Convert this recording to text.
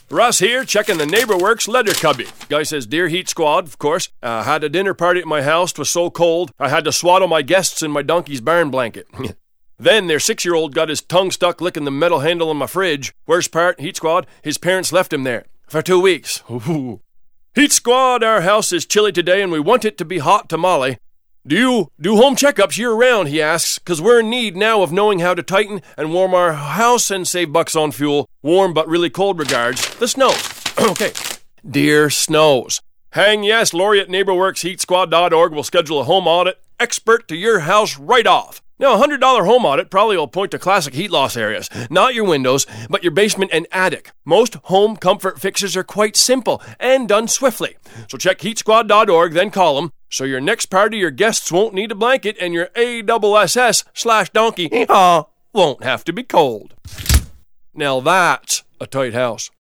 Russ here, checking the NeighborWorks leather cubby. Guy says, "Dear Heat Squad," of course. Had a dinner party at my house. 'Twas so cold, I had to swaddle my guests in my donkey's barn blanket. Then their 6-year-old got his tongue stuck licking the metal handle on my fridge. Worst part, Heat Squad, his parents left him there for 2 weeks. Ooh. Heat Squad, our house is chilly today and we want it to be hot tamale. Do you do home checkups year-round, he asks, because we're in need now of knowing how to tighten and warm our house and save bucks on fuel. Warm but really cold regards, the Snows. Okay. Dear Snows, hang yes, Lori at NeighborWorksHeatSquad.org will schedule a home audit expert to your house right off. Now, a $100 home audit probably will point to classic heat loss areas. Not your windows, but your basement and attic. Most home comfort fixes are quite simple and done swiftly. So check heatsquad.org, then call them, so your next party your guests won't need a blanket and your ASS/donkey won't have to be cold. Now that's a tight house.